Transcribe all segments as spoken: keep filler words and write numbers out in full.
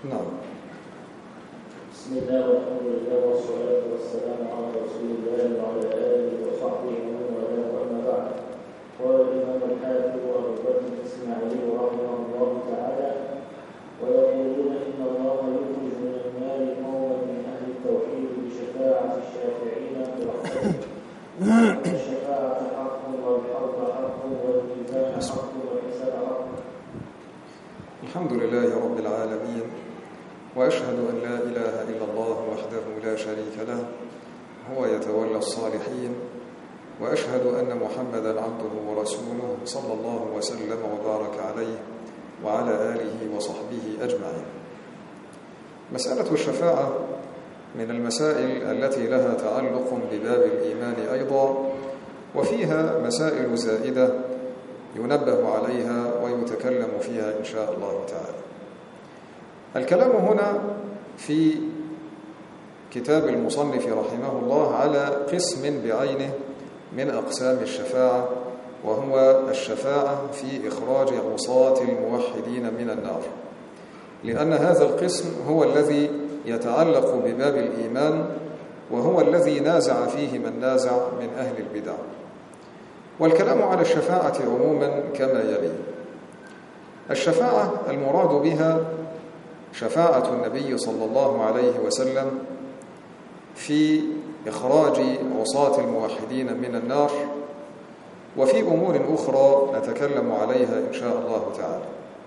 نعم. بسم الله والحمد لله والصلاة والسلام على رسول الله وعلى آله وصحبه ومن والاه، وأما بعد. قال الإمام الحافظ أبو بكر الإسماعيلي رحمه الله تعالى: ويقولون إن الله يخرج من النار قوما من أهل التوحيد بشفاعة الشافعين برحمته، الشفاعة حق والحرب حق والميزان حق والحساب حق. الحمد لله رب العالمين، وأشهد أن لا إله إلا الله وحده لا شريك له، هو يتولى الصالحين، وأشهد أن محمدًا عبده ورسوله صلى الله وسلم وبارك عليه وعلى آله وصحبه أجمعين. مسألة الشفاعة من المسائل التي لها تعلق بباب الإيمان أيضا، وفيها مسائل زائدة ينبه عليها ويتكلم فيها إن شاء الله تعالى. الكلام هنا في كتاب المصنف رحمه الله على قسم بعينه من أقسام الشفاعة، وهو الشفاعة في إخراج عصاة الموحدين من النار، لأن هذا القسم هو الذي يتعلق بباب الإيمان، وهو الذي نازع فيه من نازع من أهل البدع. والكلام على الشفاعة عموما كما يلي: الشفاعة المراد بها شفاعة النبي صلى الله عليه وسلم في إخراج عصاة الموحدين من النار، وفي أمور أخرى نتكلم عليها إن شاء الله تعالى.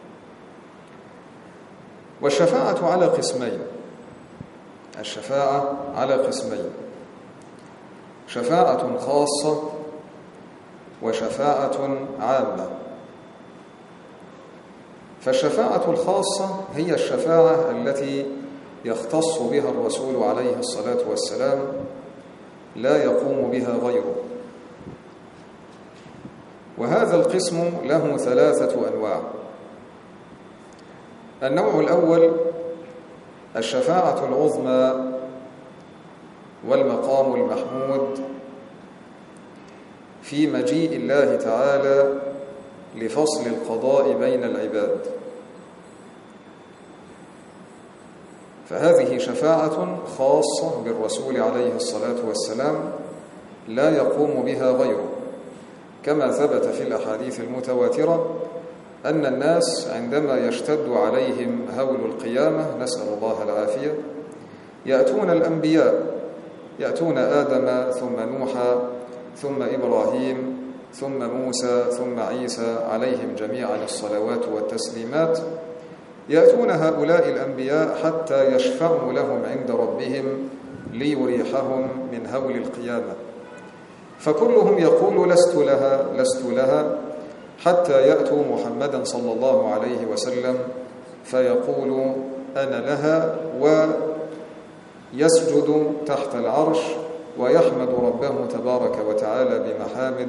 والشفاعة على قسمين، الشفاعة على قسمين: شفاعة خاصة وشفاعة عامة. فالشفاعة الخاصة هي الشفاعة التي يختص بها الرسول عليه الصلاة والسلام، لا يقوم بها غيره. وهذا القسم له ثلاثة أنواع. النوع الأول الشفاعة العظمى والمقام المحمود في مجيء الله تعالى لفصل القضاء بين العباد. فهذه شفاعة خاصة بالرسول عليه الصلاة والسلام، لا يقوم بها غيره، كما ثبت في الأحاديث المتواترة أن الناس عندما يشتد عليهم هول القيامة، نسأل الله العافية، يأتون الأنبياء، يأتون آدم ثم نوحا ثم إبراهيم ثم موسى ثم عيسى عليهم جميعا الصلوات والتسليمات، يأتون هؤلاء الأنبياء حتى يشفعوا لهم عند ربهم ليريحهم من هول القيامة، فكلهم يقول لست لها لست لها، حتى يأتوا محمدا صلى الله عليه وسلم فيقول أنا لها، ويسجد تحت العرش ويحمد ربه تبارك وتعالى بمحامد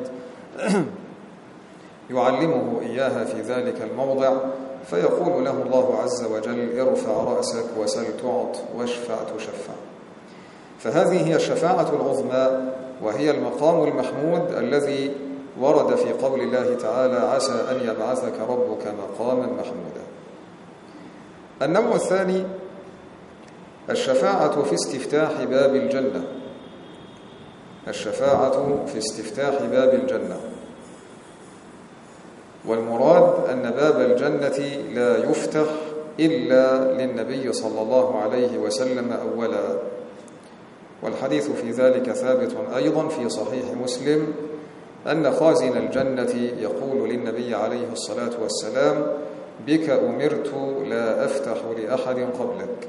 يعلمه إياها في ذلك الموضع، فيقول له الله عز وجل ارفع رأسك وسل تعط واشفع تشفع. فهذه هي الشفاعة العظمى، وهي المقام المحمود الذي ورد في قول الله تعالى عسى أن يبعثك ربك مقاما محمودا. النوع الثاني الشفاعة في استفتاح باب الجنة، الشفاعة في استفتاح باب الجنة. والمراد أن باب الجنة لا يفتح إلا للنبي صلى الله عليه وسلم أولا، والحديث في ذلك ثابت أيضا في صحيح مسلم أن خازن الجنة يقول للنبي عليه الصلاة والسلام بك أمرت لا أفتح لأحد قبلك.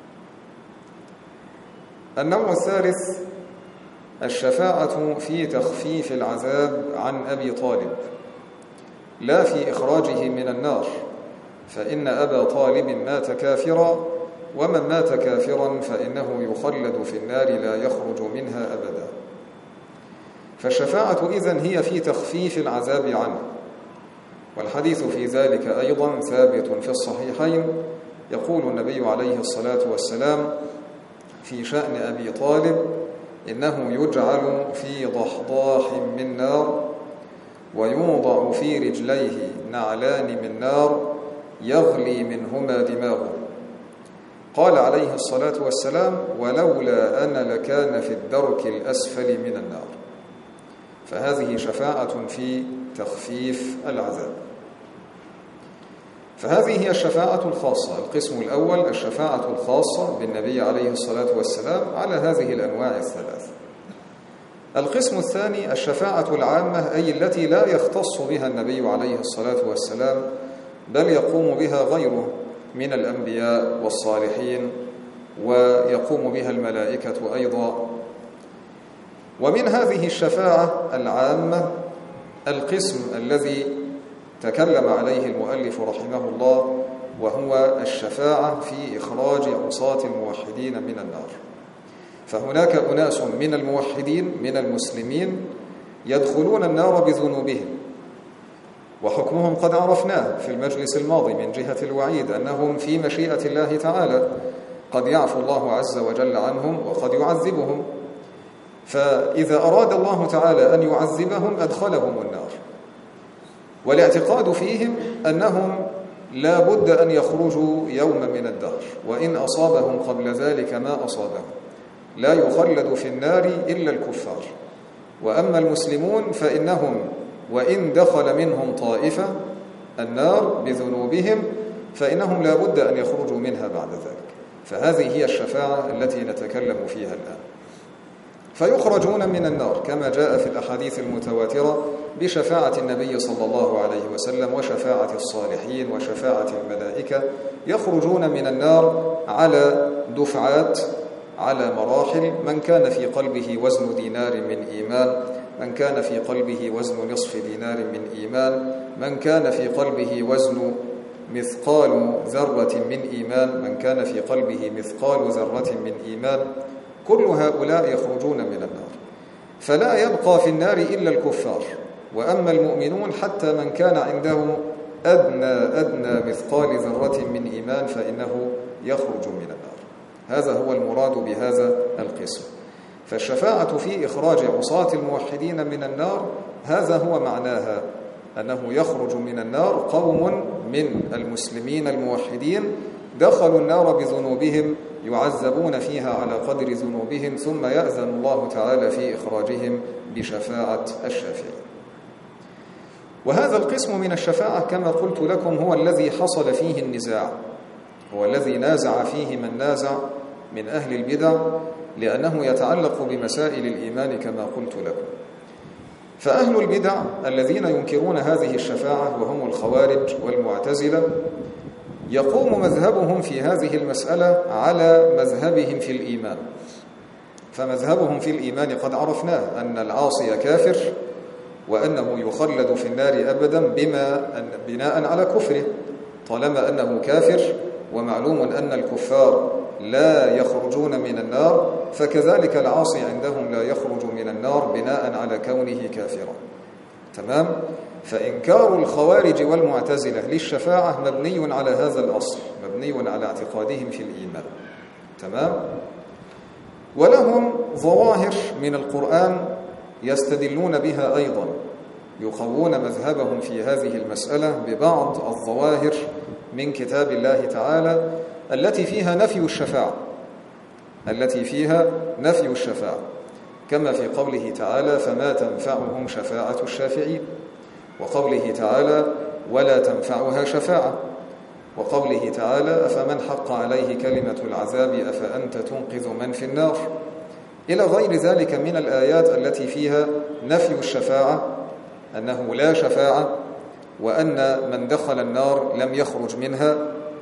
النوع الثالث الشفاعة في تخفيف العذاب عن أبي طالب، لا في إخراجه من النار، فإن أبا طالب مات كافرا، ومن مات كافرا فإنه يخلد في النار لا يخرج منها أبدا. فالشفاعة إذن هي في تخفيف العذاب عنه، والحديث في ذلك أيضا ثابت في الصحيحين. يقول النبي عليه الصلاة والسلام في شأن أبي طالب إنه يجعل في ضحضاح من نار، ويوضع في رجليه نعلان من نار يغلي منهما دماغه، قال عليه الصلاة والسلام: ولولا أنا لكان في الدرك الأسفل من النار. فهذه شفاعة في تخفيف العذاب. فهذه هي الشفاعة الخاصة. القسم الأول الشفاعة الخاصة بالنبي عليه الصلاة والسلام على هذه الأنواع الثلاث. القسم الثاني الشفاعة العامة، أي التي لا يختص بها النبي عليه الصلاة والسلام بل يقوم بها غيره من الأنبياء والصالحين، ويقوم بها الملائكة أيضا. ومن هذه الشفاعة العامة القسم الذي تكلم عليه المؤلف رحمه الله، وهو الشفاعة في إخراج عصاة الموحدين من النار. فهناك أناس من الموحدين من المسلمين يدخلون النار بذنوبهم، وحكمهم قد عرفناه في المجلس الماضي من جهة الوعيد، أنهم في مشيئة الله تعالى قد يعفو الله عز وجل عنهم وقد يعذبهم. فإذا أراد الله تعالى أن يعذبهم أدخلهم النار، والاعتقاد فيهم أنهم لا بد أن يخرجوا يوم من الدهر، وإن أصابهم قبل ذلك ما أصابهم. لا يخلد في النار إلا الكفار. وأما المسلمون فإنهم وإن دخل منهم طائفة النار بذنوبهم فإنهم لا بد أن يخرجوا منها بعد ذلك. فهذه هي الشفاعة التي نتكلم فيها الآن. فيخرجون من النار كما جاء في الأحاديث المتواترة بشفاعة النبي صلى الله عليه وسلم وشفاعة الصالحين وشفاعة الملائكة. يخرجون من النار على دفعات، على مراحل. من كان في قلبه وزن دينار من إيمان، من كان في قلبه وزن نصف دينار من إيمان، من كان في قلبه وزن مثقال ذرة من إيمان، من كان في قلبه مثقال ذرة من إيمان. كل هؤلاء يخرجون من النار، فلا يبقى في النار إلا الكفار. وأما المؤمنون حتى من كان عنده أدنى أدنى مثقال ذرة من إيمان فإنه يخرج من النار. هذا هو المراد بهذا القسم. فالشفاعة في إخراج عصاة الموحدين من النار هذا هو معناها، أنه يخرج من النار قوم من المسلمين الموحدين دخلوا النار بذنوبهم يعذبون فيها على قدر ذنوبهم، ثم يأذن الله تعالى في إخراجهم بشفاعة الشافعين. وهذا القسم من الشفاعة كما قلت لكم هو الذي حصل فيه النزاع، هو الذي نازع فيه من نازع من أهل البدع، لأنه يتعلق بمسائل الإيمان كما قلت لكم. فأهل البدع الذين ينكرون هذه الشفاعة وهم الخوارج والمعتزلة يقوم مذهبهم في هذه المسألة على مذهبهم في الإيمان. فمذهبهم في الإيمان قد عرفناه، أن العاصي كافر وأنه يخلد في النار أبدا بما بناء على كفره، طالما أنه كافر. ومعلوم أن الكفار لا يخرجون من النار، فكذلك العاصي عندهم لا يخرج من النار بناء على كونه كافرا. تمام؟ فإنكار الخوارج والمعتزلة للشفاعة مبني على هذا الأصل، مبني على اعتقادهم في الإيمان. تمام؟ ولهم ظواهر من القرآن يستدلون بها أيضا، يقوون مذهبهم في هذه المسألة ببعض الظواهر من كتاب الله تعالى التي فيها نفي الشفاعة، التي فيها نفي الشفاعة، كما في قوله تعالى: فما تنفعهم شفاعة الشافعين، وقوله تعالى: ولا تنفعها شفاعة، وقوله تعالى: أفمن حق عليه كلمة العذاب أفأنت تنقذ من في النار، إلى غير ذلك من الآيات التي فيها نفي الشفاعة، أنه لا شفاعة، وأن من دخل النار لم يخرج منها.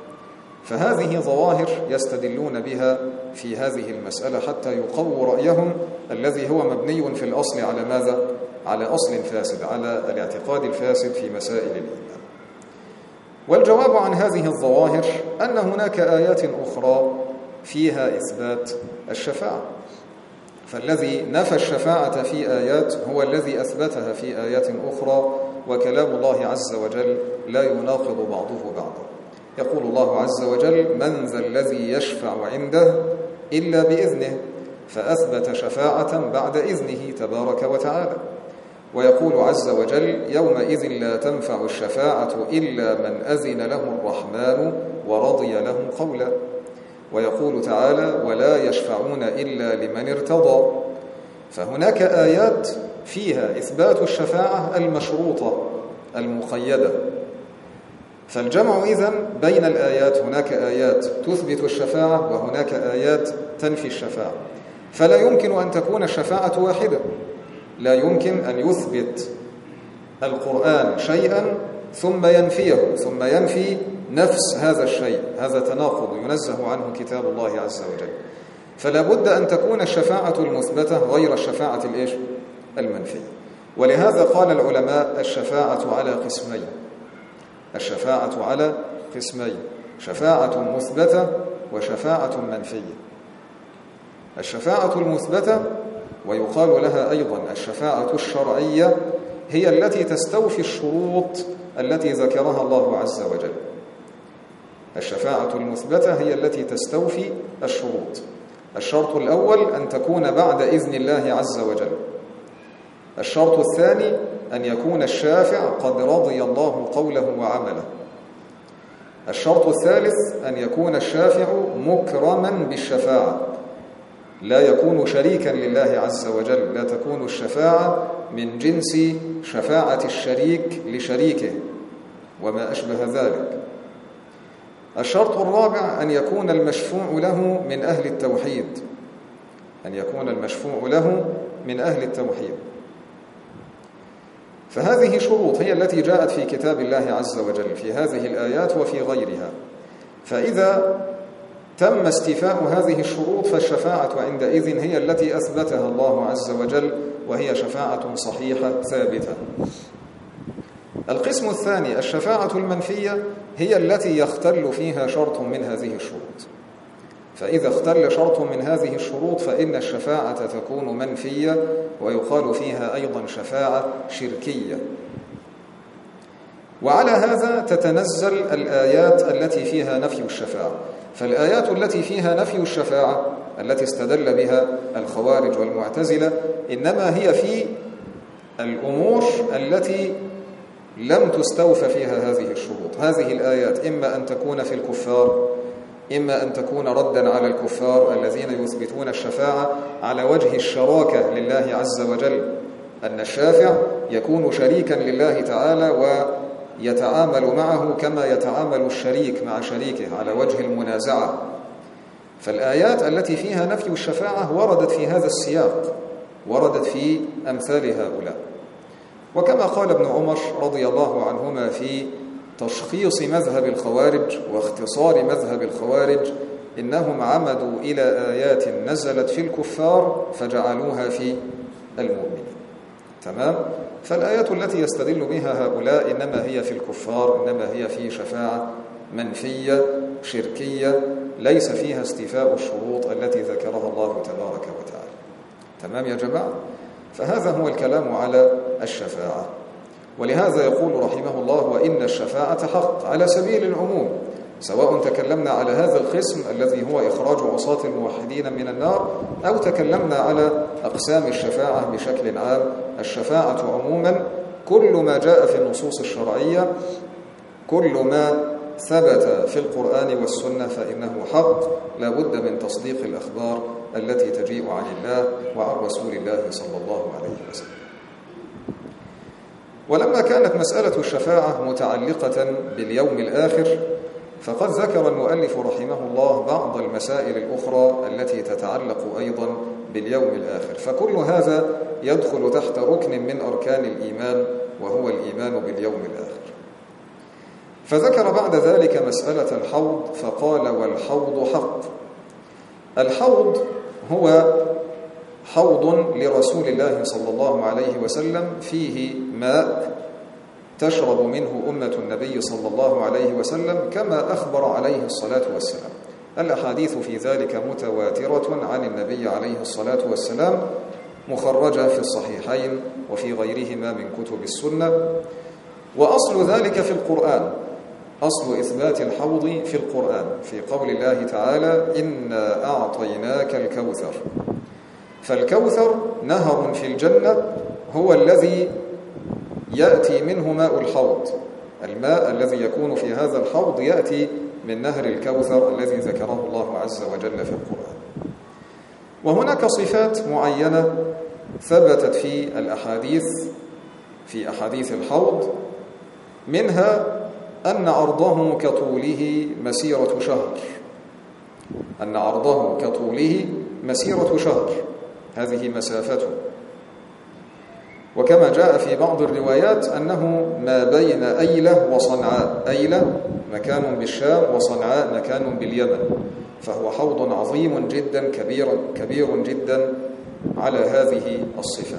فهذه ظواهر يستدلون بها في هذه المسألة حتى يقووا رأيهم الذي هو مبني في الأصل على ماذا؟ على أصل فاسد، على الاعتقاد الفاسد في مسائل الإيمان. والجواب عن هذه الظواهر أن هناك آيات أخرى فيها إثبات الشفاعة. فالذي نفى الشفاعة في آيات هو الذي أثبتها في آيات أخرى، وكلام الله عز وجل لا يناقض بعضه بعضا. يقول الله عز وجل: من ذا الذي يشفع عنده إلا بإذنه، فأثبت شفاعة بعد إذنه تبارك وتعالى. ويقول عز وجل: يومئذ لا تنفع الشفاعة إلا من أذن له الرحمن ورضي له قولا. ويقول تعالى ولا يشفعون إلا لمن ارتضى. فهناك آيات فيها إثبات الشفاعة المشروطة المقيدة. فالجمع إذن بين الآيات، هناك آيات تثبت الشفاعة وهناك آيات تنفي الشفاعة. فلا يمكن أن تكون الشفاعة واحدة، لا يمكن أن يثبت القرآن شيئا ثم ينفيه ثم ينفي نفس هذا الشيء، هذا تناقض ينزه عنه كتاب الله عز وجل. فلا بد أن تكون الشفاعة المثبتة غير الشفاعة الإيش؟ المنفية. ولهذا قال العلماء الشفاعة على قسمين، الشفاعة على قسمين، شفاعة مثبتة وشفاعة منفية. الشفاعة المثبتة ويقال لها أيضا الشفاعة الشرعية هي التي تستوفي الشروط التي ذكرها الله عز وجل. الشفاعة المثبتة هي التي تستوفي الشروط. الشرط الأول أن تكون بعد إذن الله عز وجل. الشرط الثاني أن يكون الشافع قد رضي الله قوله وعمله. الشرط الثالث أن يكون الشافع مكرما بالشفاعة، لا يكون شريكا لله عز وجل، لا تكون الشفاعة من جنس شفاعة الشريك لشريكه وما أشبه ذلك. الشرط الرابع أن يكون المشفوع له من أهل التوحيد، أن يكون المشفوع له من أهل التوحيد. فهذه شروط هي التي جاءت في كتاب الله عز وجل في هذه الآيات وفي غيرها. فإذا تم استيفاء هذه الشروط فالشفاعة عندئذ هي التي أثبتها الله عز وجل، وهي شفاعة صحيحة ثابتة. القسم الثاني الشفاعة المنفية هي التي يختل فيها شرط من هذه الشروط. فإذا اختل شرط من هذه الشروط فإن الشفاعة تكون منفية، ويقال فيها أيضا شفاعة شركية. وعلى هذا تتنزل الآيات التي فيها نفي الشفاعة. فالآيات التي فيها نفي الشفاعة التي استدل بها الخوارج والمعتزلة إنما هي في الأمور التي لم تستوفى فيها هذه الشروط. هذه الآيات إما أن تكون في الكفار، إما أن تكون ردا على الكفار الذين يثبتون الشفاعة على وجه الشراكة لله عز وجل، أن الشافع يكون شريكا لله تعالى ويتعامل معه كما يتعامل الشريك مع شريكه على وجه المنازعة. فالآيات التي فيها نفي الشفاعة وردت في هذا السياق، وردت في أمثال هؤلاء. وكما قال ابن عمر رضي الله عنهما في تشخيص مذهب الخوارج واختصار مذهب الخوارج: إنهم عمدوا إلى آيات نزلت في الكفار فجعلوها في المؤمنين. تمام؟ فالآيات التي يستدل بها هؤلاء إنما هي في الكفار، إنما هي في شفاعة منفية شركية ليس فيها استيفاء الشروط التي ذكرها الله تبارك وتعالى. تمام يا جماعة؟ فهذا هو الكلام على الشفاعة. ولهذا يقول رحمه الله: وإن الشفاعة حق على سبيل العموم، سواء تكلمنا على هذا القسم الذي هو إخراج عصاة الموحدين من النار، أو تكلمنا على أقسام الشفاعة بشكل عام. الشفاعة عموما كل ما جاء في النصوص الشرعية، كل ما ثبت في القرآن والسنة فإنه حق، لا بد من تصديق الأخبار التي تجيء عن الله وعن رسول الله صلى الله عليه وسلم. ولما كانت مسألة الشفاعة متعلقة باليوم الآخر، فقد ذكر المؤلف رحمه الله بعض المسائل الأخرى التي تتعلق أيضا باليوم الآخر. فكل هذا يدخل تحت ركن من أركان الإيمان، وهو الإيمان باليوم الآخر. فذكر بعد ذلك مسألة الحوض فقال: والحوض حق. الحوض هو حوض لرسول الله صلى الله عليه وسلم فيه ماء تشرب منه أمة النبي صلى الله عليه وسلم كما أخبر عليه الصلاة والسلام. الأحاديث في ذلك متواترة عن النبي عليه الصلاة والسلام، مخرجة في الصحيحين وفي غيرهما من كتب السنة. وأصل ذلك في القرآن، أصل إثبات الحوض في القرآن في قول الله تعالى: إنا أعطيناك الكوثر. فالكوثر نهر في الجنة هو الذي يأتي منه ماء الحوض، الماء الذي يكون في هذا الحوض يأتي من نهر الكوثر الذي ذكره الله عز وجل في القرآن. وهناك صفات معينة ثبتت في الأحاديث في أحاديث الحوض، منها أن عرضه كطوله مسيرة شهر، أن عرضه كطوله مسيرة شهر، هذه مسافته. وكما جاء في بعض الروايات أنه ما بين أيلة وصنعاء، أيلة مكان بالشام وصنعاء مكان باليمن، فهو حوض عظيم جدا كبير كبير جدا على هذه الصفة.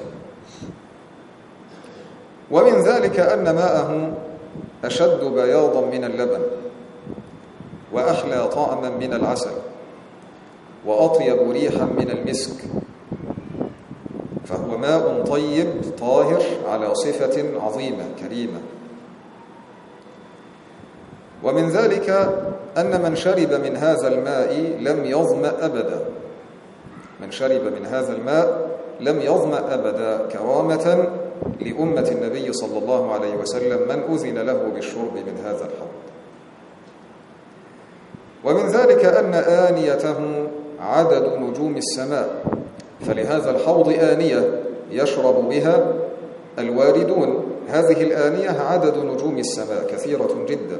ومن ذلك أن ماءه أشد بياضا من اللبن، وأحلى طعما من العسل، وأطيب ريحا من المسك، فهو ماء طيب طاهر على صفة عظيمة كريمة. ومن ذلك أن من شرب من هذا الماء لم يظمأ أبدا، من شرب من هذا الماء لم يظمأ أبدا، كرامة لأمة النبي صلى الله عليه وسلم من أذن له بالشرب من هذا الحوض. ومن ذلك أن آنيته عدد نجوم السماء، فلهذا الحوض آنية يشرب بها الواردون، هذه الآنية عدد نجوم السماء كثيرة جدا.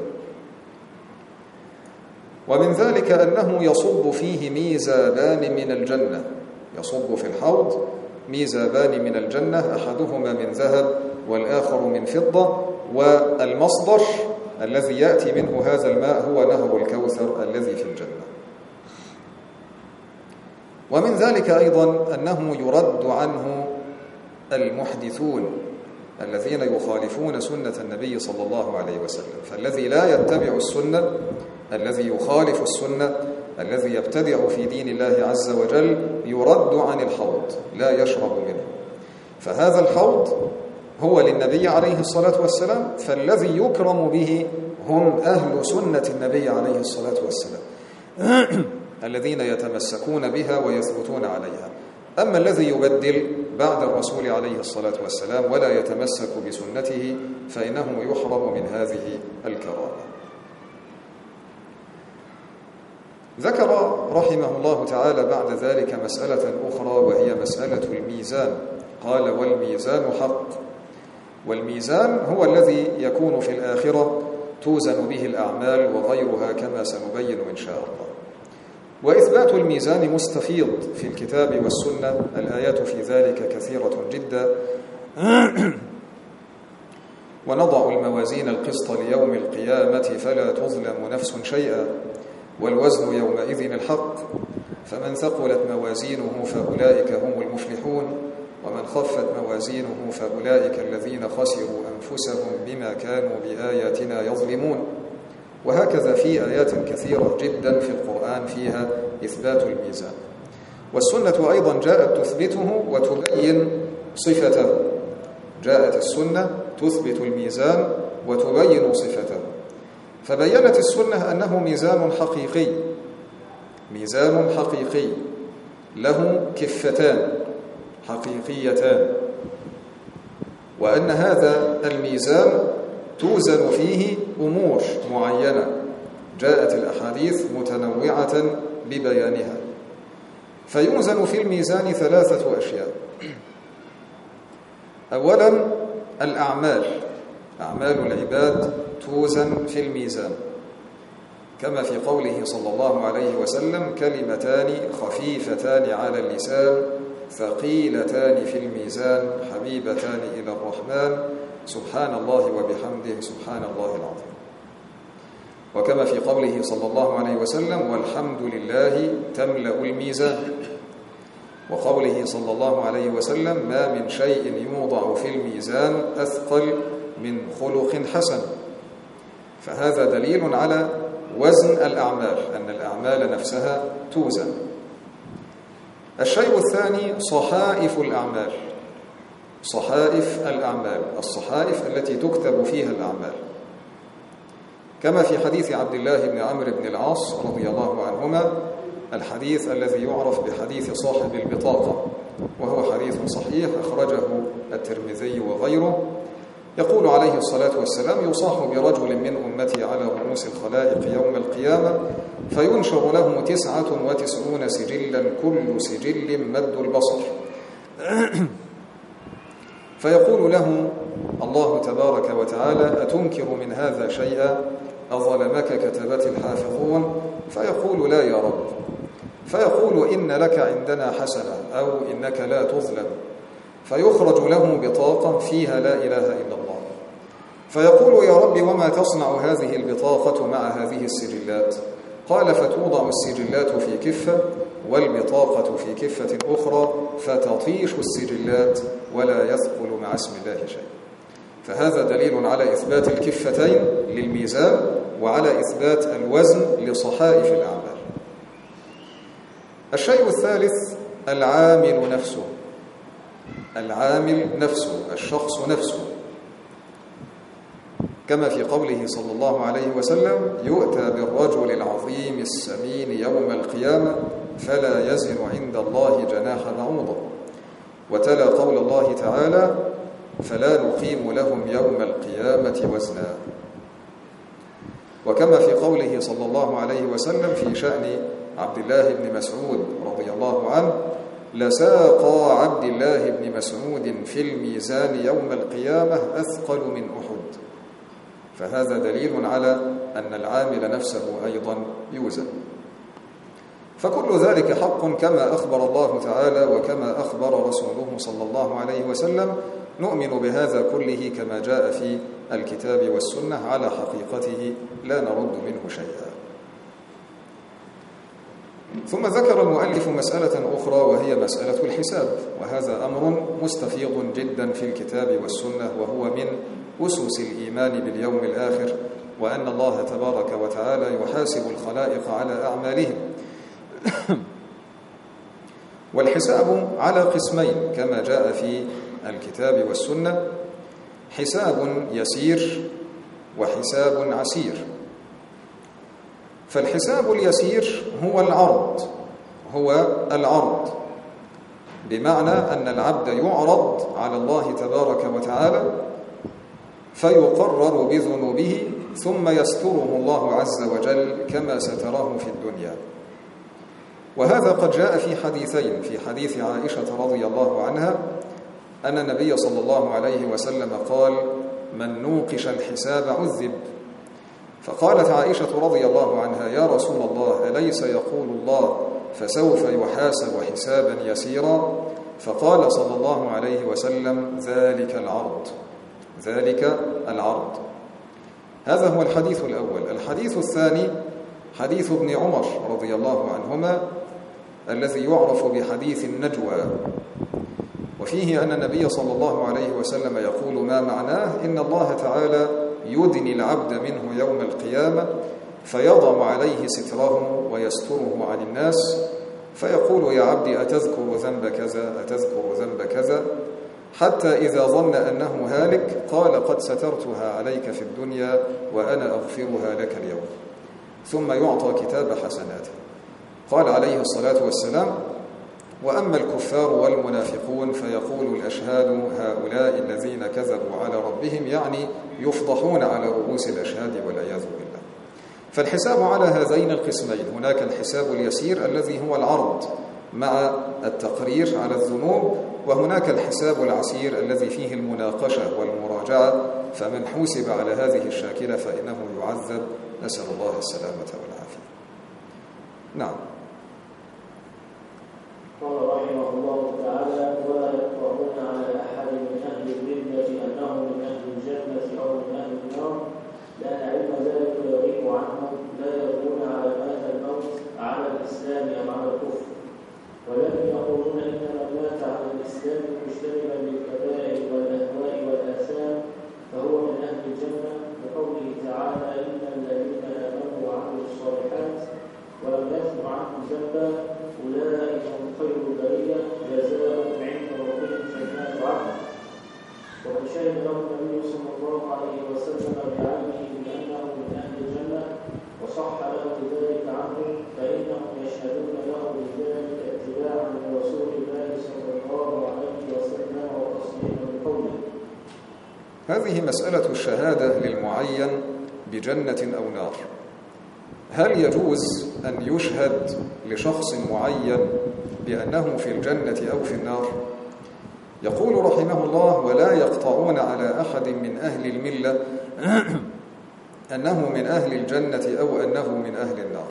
ومن ذلك أنه يصب فيه ميزابان من الجنة، يصب في الحوض ميزابان من الجنة، أحدهما من ذهب والآخر من فضة، والمصدر الذي يأتي منه هذا الماء هو نهر الكوثر الذي في الجنة. ومن ذلك أيضا أنه يرد عنه المحدثون الذين يخالفون سنة النبي صلى الله عليه وسلم، فالذي لا يتبع السنة، الذي يخالف السنة، الذي يبتدع في دين الله عز وجل يرد عن الحوض، لا يشرب منه. فهذا الحوض هو للنبي عليه الصلاة والسلام، فالذي يكرم به هم أهل سنة النبي عليه الصلاة والسلام الذين يتمسكون بها ويثبتون عليها. أما الذي يبدل بعد الرسول عليه الصلاة والسلام ولا يتمسك بسنته فإنه يحرم من هذه الكرامة. ذكر رحمه الله تعالى بعد ذلك مسألة أخرى وهي مسألة الميزان، قال: والميزان حق. والميزان هو الذي يكون في الآخرة توزن به الأعمال وغيرها كما سنبين إن شاء الله. وإثبات الميزان مستفيض في الكتاب والسنة، الآيات في ذلك كثيرة جدا. ونضع الموازين القسط ليوم القيامة فلا تظلم نفس شيئا والوزن يومئذ الحق فمن ثقلت موازينه فأولئك هم المفلحون ومن خفت موازينه فأولئك الذين خسروا أنفسهم بما كانوا بآياتنا يظلمون. وهكذا في آيات كثيرة جدا في القرآن فيها إثبات الميزان. والسنة أيضا جاءت تثبته وتبين صفته، جاءت السنة تثبت الميزان وتبين صفته. فبينت السنة أنه ميزان حقيقي، ميزان حقيقي له كفتان حقيقيتان، وأن هذا الميزان توزن فيه أمور معينة جاءت الأحاديث متنوعة ببيانها. فيوزن في الميزان ثلاثة أشياء. أولا الأعمال، أعمال العباد توزن في الميزان، كما في قوله صلى الله عليه وسلم: كلمتان خفيفتان على اللسان ثقيلتان في الميزان حبيبتان إلى الرحمن سبحان الله وبحمده سبحان الله العظيم. وكما في قوله صلى الله عليه وسلم: والحمد لله تملأ الميزان. وقوله صلى الله عليه وسلم: ما من شيء يوضع في الميزان أثقل من خلق حسن. فهذا دليل على وزن الأعمال، أن الأعمال نفسها توزن. الشيء الثاني صحائف الأعمال، صحائف الأعمال، الصحائف التي تكتب فيها الأعمال، كما في حديث عبد الله بن عمرو بن العاص رضي الله عنهما، الحديث الذي يعرف بحديث صاحب البطاقة، وهو حديث صحيح أخرجه الترمذي وغيره، يقول عليه الصلاة والسلام: يصاح برجل من أمتي على رؤوس الخلائق يوم القيامة فينشر له تسعة وتسعون سجلا كل سجل مد البصر فيقول له الله تبارك وتعالى: أتنكر من هذا شيئا؟ أظلمك كتبت الحافظون؟ فيقول: لا يا رب. فيقول: إن لك عندنا حسنة، أو إنك لا تظلم. فيخرج له بطاقة فيها لا إله إلا الله. فيقول: يا رب، وما تصنع هذه البطاقة مع هذه السجلات؟ قال: فتوضع السجلات في كفة والبطاقة في كفة أخرى فتطيش السجلات ولا يثقل مع اسم الله شيء. فهذا دليل على إثبات الكفتين للميزان وعلى إثبات الوزن لصحائف الأعمال. الشيء الثالث العامل نفسه. العامل نفسه، الشخص نفسه، كما في قوله صلى الله عليه وسلم: يؤتى بالرجل العظيم السمين يوم القيامة فلا يزن عند الله جناح بعوضة. وتلا قول الله تعالى: فلا نقيم لهم يوم القيامة وزنا. وكما في قوله صلى الله عليه وسلم في شأن عبد الله بن مسعود رضي الله عنه: لساقى عبد الله بن مسعود في الميزان يوم القيامة أثقل من أحد. فهذا دليل على أن العامل نفسه أيضا يوزن. فكل ذلك حق كما أخبر الله تعالى وكما أخبر رسوله صلى الله عليه وسلم. نؤمن بهذا كله كما جاء في الكتاب والسنة على حقيقته، لا نرد منه شيئا. ثم ذكر المؤلف مسألة أخرى وهي مسألة الحساب، وهذا أمر مستفيض جدا في الكتاب والسنة، وهو من أسس الإيمان باليوم الآخر، وأن الله تبارك وتعالى يحاسب الخلائق على أعمالهم. والحساب على قسمين كما جاء في الكتاب والسنة: حساب يسير وحساب عسير. فالحساب اليسير هو العرض هو العرض بمعنى أن العبد يعرض على الله تبارك وتعالى فيقرر بذنوبه ثم يستره الله عز وجل كما ستره في الدنيا. وهذا قد جاء في حديثين: في حديث عائشة رضي الله عنها أن النبي صلى الله عليه وسلم قال: من نوقش الحساب عذب. فقالت عائشة رضي الله عنها: يا رسول الله، أليس يقول الله فسوف يحاسب حسابا يسيرا؟ فقال صلى الله عليه وسلم: ذلك العرض ذلك العرض. هذا هو الحديث الأول. الحديث الثاني حديث ابن عمر رضي الله عنهما الذي يعرف بحديث النجوى، وفيه أن النبي صلى الله عليه وسلم يقول ما معناه: إن الله تعالى يدني العبد منه يوم القيامة فيضم عليه ستره ويستره عن الناس، فيقول: يا عبدي، أتذكر ذنب كذا أتذكر ذنب كذا، حتى إذا ظن أنه هالك قال: قد سترتها عليك في الدنيا وأنا أغفرها لك اليوم. ثم يعطى كتاب حسناته. قال عليه الصلاة والسلام: وأما الكفار والمنافقون فيقول الأشهاد هؤلاء الذين كذبوا على ربهم، يعني يفضحون على رؤوس الأشهاد والعياذ بالله. فالحساب على هذين القسمين: هناك الحساب اليسير الذي هو العرض مع التقرير على الذنوب، وهناك الحساب العسير الذي فيه المناقشة والمراجعة، فمن حوسب على هذه الشاكلة فإنه يعذب، نسأل الله السلامة والعافية. نعم. قال رحمه الله تعالى: ولا يقطعون على أحد من أهل الذمة أنه من أهل الجنة أو من أهل النار، لأن علم ذلك يغيب عنهم، لا يرون على مات الموت على الإسلام أم على الكفر، ولكن يقولون إن من مات على الإسلام مجتنبا للكبائر والأهواء والآثام فهو من أهل الجنة، بقوله تعالى: إن الذين آمنوا وعملوا الصالحات ولم يثق عنهم ذنبا أولئك هم خير البرية جزاؤهم عند ربهم جنات عدن. وقد شهد له النبي صلى الله عليه وسلم بعلمه بأنه من أهل الجنة، وصح له ذلك عنه، فإنهم يشهدون له بذلك اتباعا لرسول الله صلى الله عليه وسلم وتصديقا بقوله. هذه مسألة الشهادة للمعين بجنة أو نار. هل يجوز أن يشهد لشخص معين بأنه في الجنة أو في النار؟ يقول رحمه الله: ولا يقطعون على أحد من أهل الملة أنه من أهل الجنة أو أنه من أهل النار.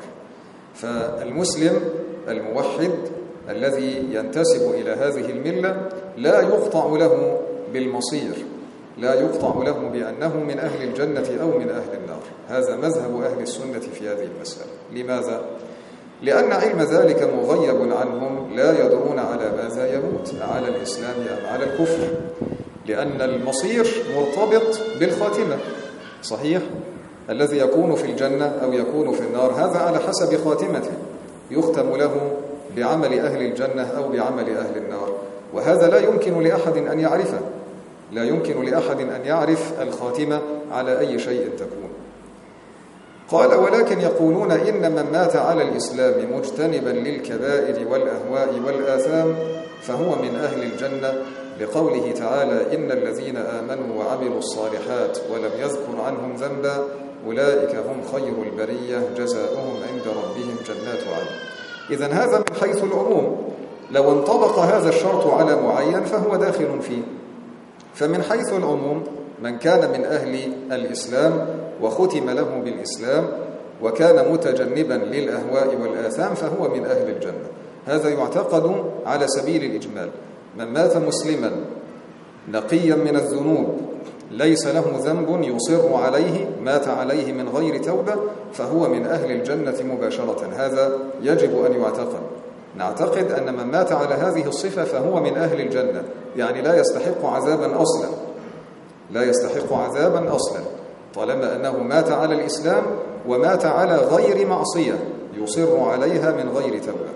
فالمسلم الموحد الذي ينتسب إلى هذه الملة لا يقطع له بالمصير، لا يقطع له بأنه من أهل الجنة أو من أهل النار. هذا مذهب أهل السنة في هذه المسألة. لماذا؟ لأن علم ذلك مغيب عنهم، لا يدرون على ماذا يموت، على الإسلام أم على الكفر، لأن المصير مرتبط بالخاتمة. صحيح؟ الذي يكون في الجنة أو يكون في النار هذا على حسب خاتمته، يختم له بعمل أهل الجنة أو بعمل أهل النار، وهذا لا يمكن لأحد أن يعرفه، لا يمكن لأحد أن يعرف الخاتمة على أي شيء تكون. قال: ولكن يقولون إن من مات على الإسلام مجتنبا للكبائر والأهواء والآثام فهو من أهل الجنة، لقوله تعالى: إن الذين آمنوا وعملوا الصالحات ولم يذكر عنهم ذنبا أولئك هم خير البرية جزاؤهم عند ربهم جنات عدن. إذن هذا من حيث العموم، لو انطبق هذا الشرط على معين فهو داخل فيه. فمن حيث العموم من كان من أهل الإسلام وختم له بالإسلام وكان متجنبا للأهواء والآثام فهو من أهل الجنة. هذا يعتقد على سبيل الإجمال. من مات مسلما نقيا من الذنوب ليس له ذنب يصر عليه، مات عليه من غير توبة، فهو من أهل الجنة مباشرة. هذا يجب أن يعتقد. نعتقد أن من مات على هذه الصفة فهو من أهل الجنة، يعني لا يستحق عذابا أصلا، لا يستحق عذابا أصلا طالما أنه مات على الإسلام ومات على غير معصية يصر عليها من غير توبة.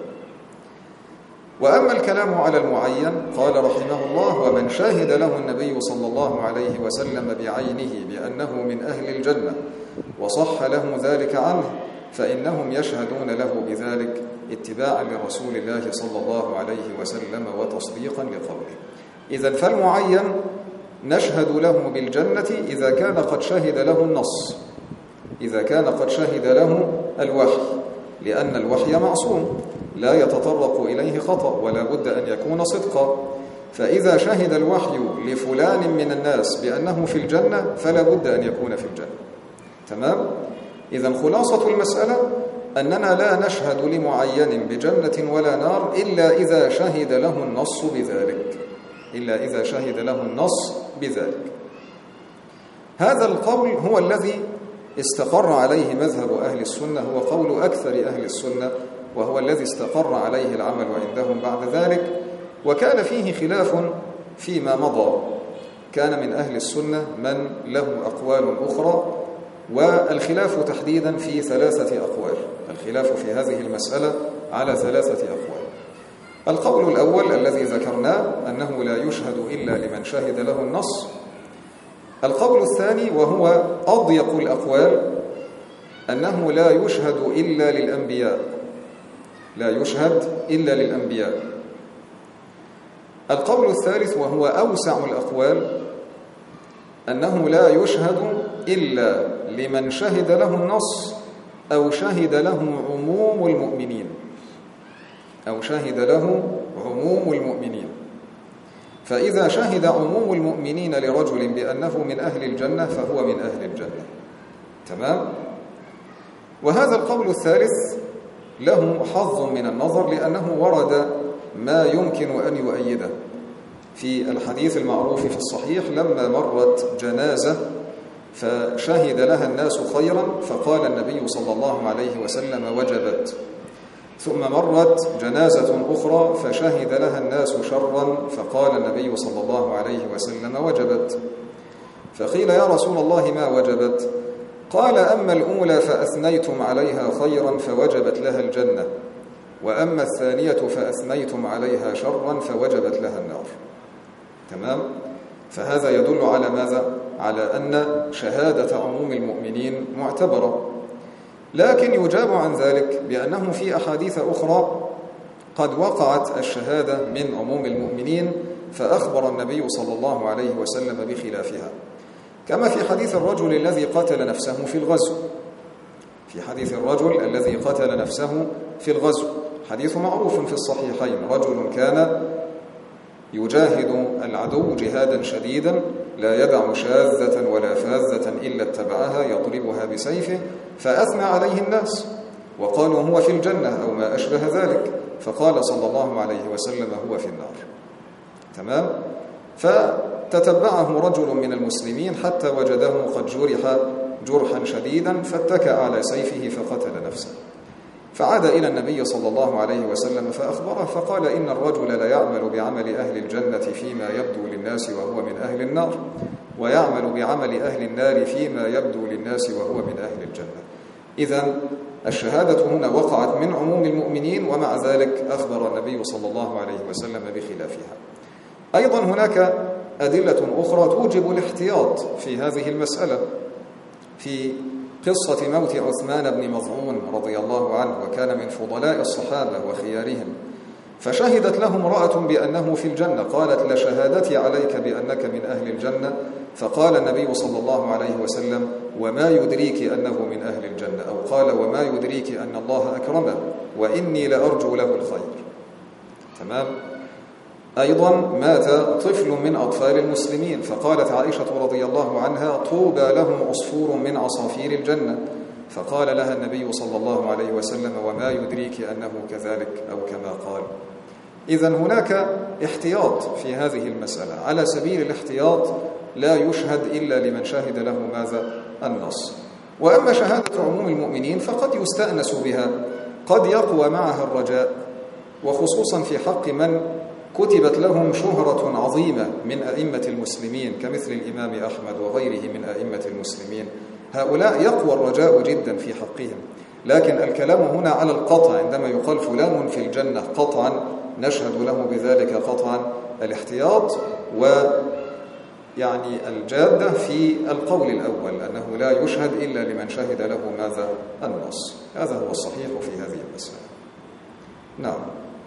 وأما الكلام على المعين قال رحمه الله: ومن شاهد له النبي صلى الله عليه وسلم بعينه بأنه من أهل الجنة وصح له ذلك عنه فإنهم يشهدون له بذلك اتباعا لرسول الله صلى الله عليه وسلم وتصديقا لقوله. إذن فالمعين نشهد له بالجنة إذا كان قد شهد له النص، إذا كان قد شهد له الوحي، لأن الوحي معصوم لا يتطرق إليه خطأ ولا بد أن يكون صدقا. فإذا شهد الوحي لفلان من الناس بأنه في الجنة فلا بد أن يكون في الجنة. تمام؟ إذن خلاصة المسألة أننا لا نشهد لمعين بجنة ولا نار إلا إذا شهد له النص بذلك، إلا إذا شهد له النص بذلك. هذا القول هو الذي استقر عليه مذهب أهل السنة، هو قول أكثر أهل السنة، وهو الذي استقر عليه العمل عندهم بعد ذلك. وكان فيه خلاف فيما مضى، كان من أهل السنة من له أقوال أخرى، والخلاف تحديدا في ثلاثة أقوال. الخلاف في هذه المسألة على ثلاثة أقوال. القول الأول الذي ذكرناه أنه لا يشهد إلا لمن شهد له النص. القول الثاني وهو أضيق الأقوال أنه لا يشهد إلا للأنبياء، لا يشهد إلا للأنبياء. القول الثالث وهو أوسع الأقوال أنه لا يشهد إلا لمن شهد له النص أو شهد له عموم المؤمنين، أو شهد له عموم المؤمنين. فإذا شهد عموم المؤمنين لرجل بأنه من أهل الجنة فهو من أهل الجنة. تمام؟ وهذا القول الثالث له حظ من النظر، لأنه ورد ما يمكن أن يؤيده. في الحديث المعروف في الصحيح لما مرت جنازة فشهد لها الناس خيرا فقال النبي صلى الله عليه وسلم: وجبت. ثم مرت جنازة أخرى فشهد لها الناس شرا فقال النبي صلى الله عليه وسلم: وجبت. فقيل: يا رسول الله ما وجبت؟ قال: أما الأولى فأثنيتم عليها خيرا فوجبت لها الجنة، وأما الثانية فأثنيتم عليها شرا فوجبت لها النار. تمام؟ فهذا يدل على ماذا؟ على أن شهادة عموم المؤمنين معتبرة. لكن يجاب عن ذلك بأنه في أحاديث أخرى قد وقعت الشهادة من عموم المؤمنين فأخبر النبي صلى الله عليه وسلم بخلافها. كما في حديث الرجل الذي قتل نفسه في الغزو في حديث الرجل الذي قتل نفسه في الغزو، حديث معروف في الصحيحين: رجل كان يجاهد العدو جهادا شديدا لا يدع شاذة ولا فاذة إلا اتبعها يضربها بسيفه، فأثنى عليه الناس وقالوا هو في الجنة أو ما أشبه ذلك، فقال صلى الله عليه وسلم هو في النار. تمام؟ فتتبعه رجل من المسلمين حتى وجده قد جرح جرحا شديدا فاتكأ على سيفه فقتل نفسه، فعاد إلى النبي صلى الله عليه وسلم فأخبره فقال: إن الرجل لا يعمل بعمل أهل الجنة فيما يبدو للناس وهو من أهل النار، ويعمل بعمل أهل النار فيما يبدو للناس وهو من أهل الجنة. إذن الشهادة هنا وقعت من عموم المؤمنين، ومع ذلك أخبر النبي صلى الله عليه وسلم بخلافها. أيضا هناك أدلة أخرى توجب الاحتياط في هذه المسألة. في قصة موت عثمان بن مظعون رضي الله عنه، وكان من فضلاء الصحابة وخيارهم، فشهدت له امرأة بأنه في الجنة، قالت: لشهادتي عليك بأنك من أهل الجنة. فقال النبي صلى الله عليه وسلم: وما يدريك أنه من أهل الجنة، أو قال: وما يدريك أن الله أكرمه وإني لأرجو له الخير. تمام؟ أيضا مات طفل من أطفال المسلمين، فقالت عائشة رضي الله عنها: طوبى له عصفور من عصافير الجنة. فقال لها النبي صلى الله عليه وسلم: وما يدريك أنه كذلك أو كما قال. إذن هناك احتياط في هذه المسألة. على سبيل الاحتياط لا يشهد إلا لمن شهد له ماذا؟ النص. وأما شهادة عموم المؤمنين فقد يستأنس بها، قد يقوى معها الرجاء، وخصوصا في حق من كتبت لهم شهرة عظيمة من أئمة المسلمين كمثل الإمام أحمد وغيره من أئمة المسلمين. هؤلاء يقوى الرجاء جدا في حقهم. لكن الكلام هنا على القطع، عندما يقال فلان في الجنة قطعا نشهد له بذلك قطعا. الاحتياط ويعني الجادة في القول الأول أنه لا يشهد إلا لمن شهد له ماذا؟ النص. هذا هو الصحيح في هذه المسألة. نعم.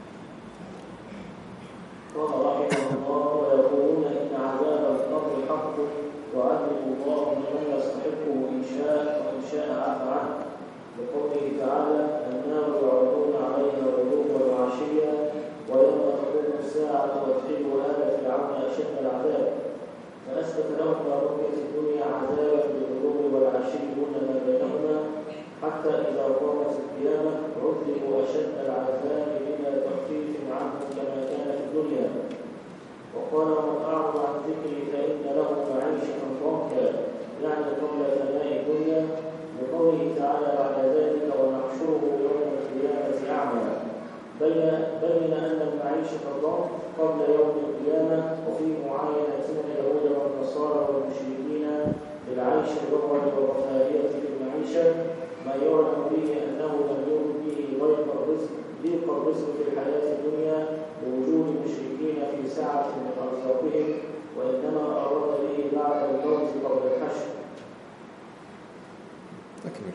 قال رحمه الله: ويقولون إن عذاب القبر حق وعذب الله من يستحقه إن شاء وإن شاء عفى عنه، لقوله تعالى: النار يعرضون عليها غدوا وعشيا ويوم تقوم الساعة وادخلوا آل فرعون أشد العذاب. فأثبت لهم رؤية الدنيا عذابا بالغدو والعشي دون ما بينهما، حتى إذا قامت القيامة عذبوا أشد العذاب بلا تخفيف عنه كما كان في الدنيا. وقال: ومن أعرض عن ذكري فإن له معيشة ضنكا، يعني قبل فناء الدنيا، لقوله تعالى بعد ذلك: ونحشره يوم القيامة أعمى. بين أن المعيشة الضنك قبل يوم القيامة، وفي معاينتنا اليهود والنصارى والمشركين بالعيش اللغة والرفاهية في المعيشة ما يعلم به أنه لم يرد به ضيق الرزق ضيق الرزق في الحياة الدنيا لوجود المشركين في سعة من أرزاقهم، وإنما أراد به بعد الموت قبل الحشر. تكمل.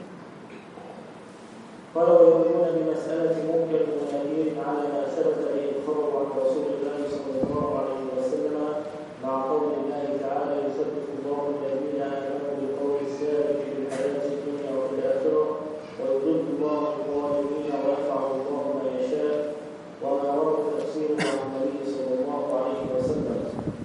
قال: ويقولون بمسألة منكر ونكير على ما ثبت به الخبر عن رسول الله صلى الله عليه وسلم، مع قول الله تعالى: يثبت الله الذين آمنوا بالقول الثابت في الحياة الدنيا وفي الآخرة ويضل الله الظالمين ويفعل الله ما يشاء، وما ورد تفسيره عن النبي صلى الله عليه وسلم.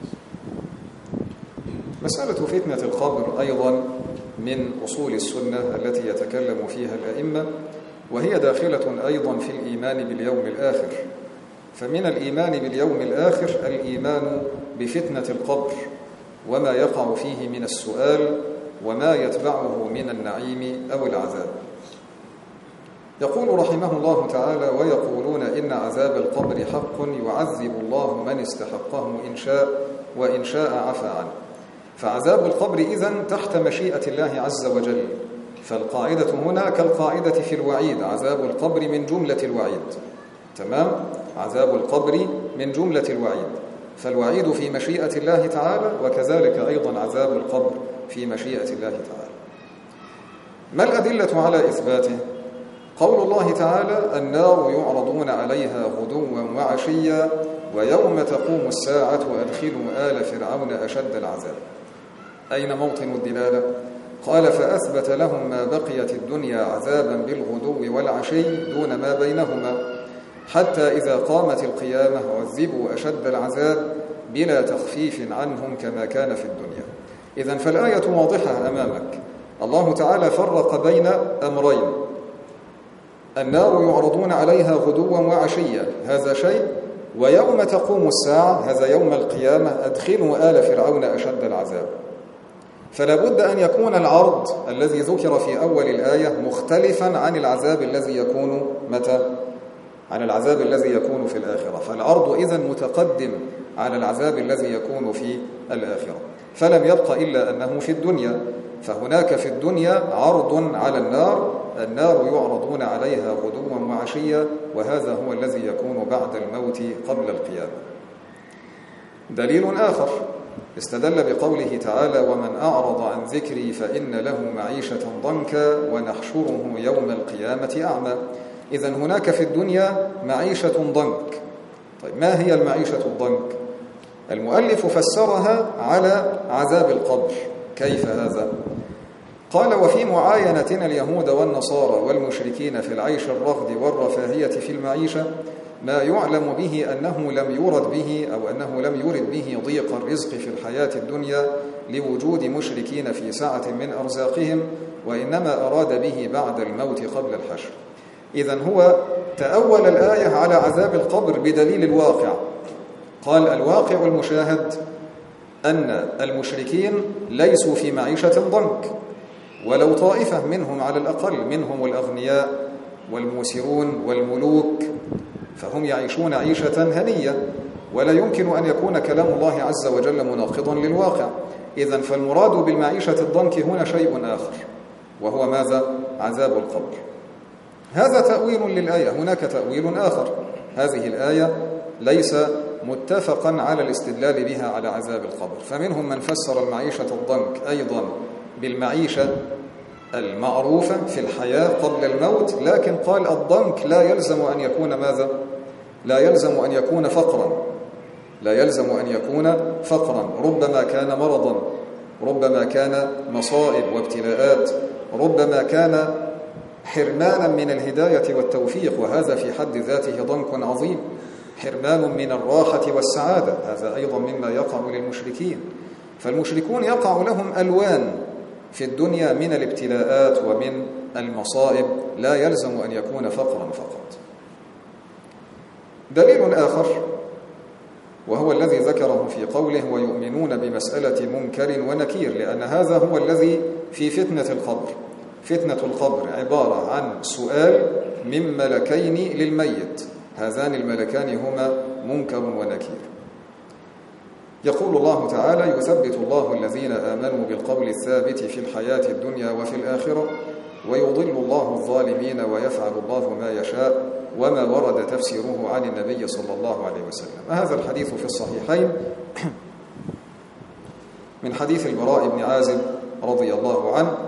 مسألة فتنة القبر أيضا من أصول السنة التي يتكلم فيها الأئمة، وهي داخلة أيضا في الإيمان باليوم الآخر. فمن الإيمان باليوم الآخر الإيمان بفتنة القبر وما يقع فيه من السؤال وما يتبعه من النعيم أو العذاب. يقول رحمه الله تعالى: ويقولون إن عذاب القبر حق يعذب الله من استحقه إن شاء وإن شاء عفى عنه. فعذاب القبر إذن تحت مشيئة الله عز وجل. فالقاعدة هنا كالقاعدة في الوعيد، عذاب القبر من جملة الوعيد. تمام؟ عذاب القبر من جملة الوعيد، فالوعيد في مشيئة الله تعالى، وكذلك أيضا عذاب القبر في مشيئة الله تعالى. ما الأدلة على إثباته؟ قول الله تعالى: النار يعرضون عليها غدوا وعشيا ويوم تقوم الساعة وأدخلوا آل فرعون أشد العذاب. أين موطن الدلالة؟ قال فأثبت لهم ما بقيت الدنيا عذابا بالغدو والعشي دون ما بينهما، حتى إذا قامت القيامة عذبوا أشد العذاب بلا تخفيف عنهم كما كان في الدنيا. إذن فالآية واضحة أمامك. الله تعالى فرق بين أمرين: النار يعرضون عليها غدوا وعشيا، هذا شيء، ويوم تقوم الساعة، هذا يوم القيامة، أدخلوا آل فرعون أشد العذاب. فلا بد أن يكون العرض الذي ذكر في أول الآية مختلفا عن العذاب الذي يكون متى؟ عن العذاب الذي يكون في الآخرة. فالعرض إذن متقدم على العذاب الذي يكون في الآخرة، فلم يبق إلا أنه في الدنيا. فهناك في الدنيا عرض على النار، النار يعرضون عليها غدوا وعشيا، وهذا هو الذي يكون بعد الموت قبل القيامة. دليل آخر استدل بقوله تعالى: ومن أعرض عن ذكري فإن له معيشة ضنكا ونحشره يوم القيامة أعمى. إذن هناك في الدنيا معيشة ضنك. طيب ما هي المعيشة الضنك؟ المؤلف فسرها على عذاب القبر. كيف هذا؟ قال: وفي معاينتنا اليهود والنصارى والمشركين في العيش الرغد والرفاهية في المعيشة ما يعلم به أنه لم يرد به أو أنه لم يرد به ضيق الرزق في الحياة الدنيا لوجود مشركين في سعة من أرزاقهم، وإنما أراد به بعد الموت قبل الحشر. إذن هو تأول الآية على عذاب القبر بدليل الواقع. قال: الواقع المشاهد أن المشركين ليسوا في معيشة ضنك، ولو طائفة منهم على الأقل، منهم الأغنياء والموسرون والملوك، فهم يعيشون عيشة هنية، ولا يمكن أن يكون كلام الله عز وجل مناقضا للواقع. إذن فالمراد بالمعيشة الضنك هنا شيء آخر، وهو ماذا؟ عذاب القبر. هذا تأويل للآية. هناك تأويل آخر. هذه الآية ليس متفقا على الاستدلال بها على عذاب القبر، فمنهم من فسر المعيشة الضنك أيضا بالمعيشة المعروفة في الحياة قبل الموت، لكن قال الضنك لا يلزم أن يكون ماذا؟ لا يلزم أن يكون فقرا، لا يلزم أن يكون فقرا، ربما كان مرضا، ربما كان مصائب وابتلاءات، ربما كان حرمانا من الهداية والتوفيق، وهذا في حد ذاته ضنك عظيم. حرمان من الراحة والسعادة، هذا أيضا مما يقع للمشركين. فالمشركون يقع لهم ألوان في الدنيا من الابتلاءات ومن المصائب، لا يلزم أن يكون فقرا فقط. دليل آخر وهو الذي ذكره في قوله: ويؤمنون بمسألة منكر ونكير، لأن هذا هو الذي في فتنة القبر. فتنة القبر عبارة عن سؤال من ملكين للميت، هذان الملكان هما منكر ونكير. يقول الله تعالى: يثبت الله الذين آمنوا بالقول الثابت في الحياة الدنيا وفي الآخرة ويضل الله الظالمين ويفعل الله ما يشاء، وما ورد تفسيره عن النبي صلى الله عليه وسلم. هذا الحديث في الصحيحين من حديث البراء بن عازب رضي الله عنه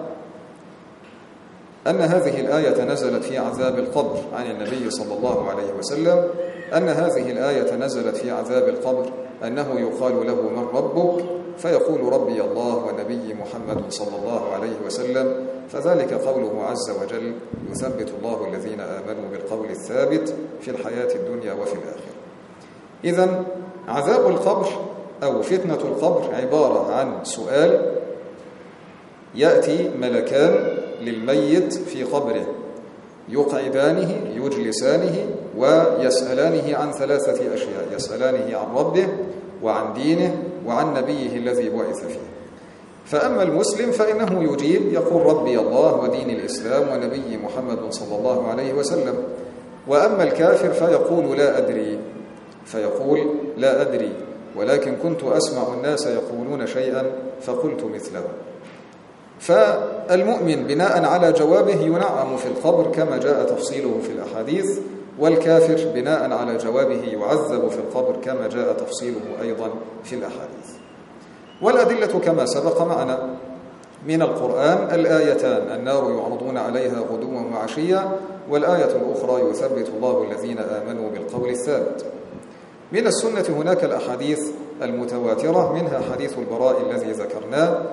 أن هذه الآية نزلت في عذاب القبر عن النبي صلى الله عليه وسلم، أن هذه الآية نزلت في عذاب القبر أنه يقال له: من ربك؟ فيقول: ربي الله ونبي محمد صلى الله عليه وسلم. فذلك قوله عز وجل: يثبت الله الذين آمنوا بالقول الثابت في الحياة الدنيا وفي الآخرة. إذن عذاب القبر أو فتنة القبر عبارة عن سؤال، يأتي ملكان للميت في قبره يقعدانه يجلسانه ويسألانه عن ثلاثة أشياء: يسألانه عن ربه وعن دينه وعن نبيه الذي بعث فيه. فأما المسلم فإنه يجيب يقول: ربي الله ودين الإسلام ونبي محمد صلى الله عليه وسلم. وأما الكافر فيقول: لا أدري، فيقول: لا أدري، ولكن كنت أسمع الناس يقولون شيئا فقلت مثله. فالمؤمن بناء على جوابه ينعم في القبر كما جاء تفصيله في الأحاديث، والكافر بناء على جوابه يعذب في القبر كما جاء تفصيله أيضا في الأحاديث. والأدلة كما سبق معنا من القرآن الآيتان: النار يعرضون عليها غدوا وعشيا، والآية الأخرى: يثبت الله الذين آمنوا بالقول الثابت. من السنة هناك الأحاديث المتواترة، منها حديث البراء الذي ذكرناه